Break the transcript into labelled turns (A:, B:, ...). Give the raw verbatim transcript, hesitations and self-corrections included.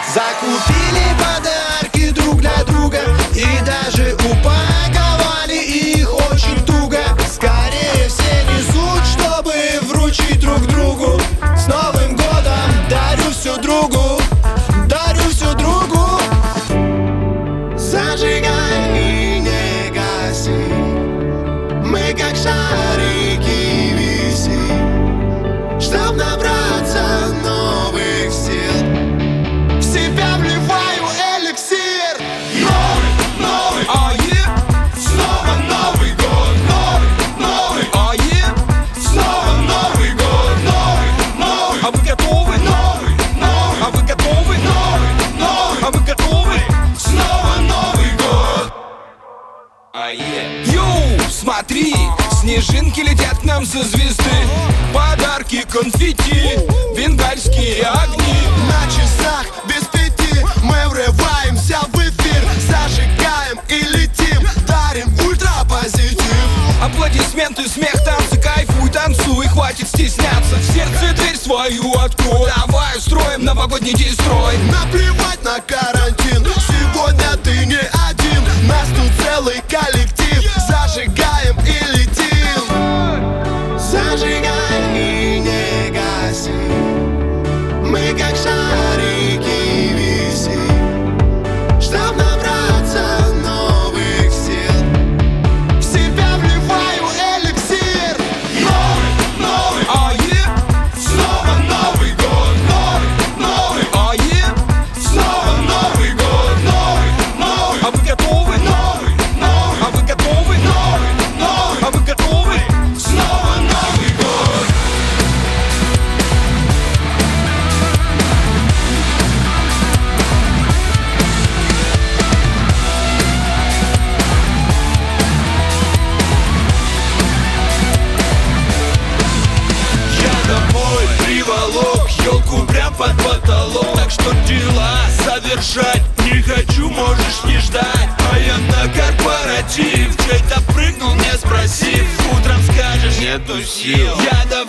A: Закупили подарки друг для друга и даже упаковали их очень туго. Скорее все несут, чтобы вручить друг другу. С Новым годом дарю все другу, дарю все другу. Зажигай и не гаси, мы как шарики висим, чтоб набраться новых сил. В себя вливаю эликсир. Новый, новый,
B: Oh yeah,
A: снова Новый год. Новый, новый,
B: oh yeah.
A: снова Новый год. Новый, новый,
B: А вы готовы?
A: новый, новый,
B: А вы готовы?
A: новый, новый,
B: А вы готовы?
A: снова Новый год.
B: А yeah. Йоу, смотри, снежинки летят к нам со звезды. Подарки, конфетти, бенгальские огни.
A: На часах без пяти мы врываемся в эфир. Зажигаем и летим, дарим ультра-позитив.
B: Аплодисменты, смех, танцы, кайфуй, танцуй, хватит стесняться. В сердце дверь свою открой. Давай устроим новогодний дестрой.
A: Наплевать на карантин, сегодня ты не один. Нас тут целый коллектив. Зажигаем и летим. Зажигай и не гаси, мы как шарики висим, чтоб набраться новых сил. В себя вливаю эликсир. Новый, новый,
B: Oh yeah,
A: снова Новый год. Новый, новый,
B: oh yeah.
A: снова Новый год. Новый, новый,
B: А вы готовы?
A: новый, новый,
B: А вы готовы?
A: новый, новый,
B: А вы готовы?
A: снова Новый год.
B: Я домой приволок елку прям под потолок. Так что дела совершать не хочу, можешь не ждать. А я на корпоратив, чей-то прыгнул, не спросив. Утром скажешь, нету сил. Я давно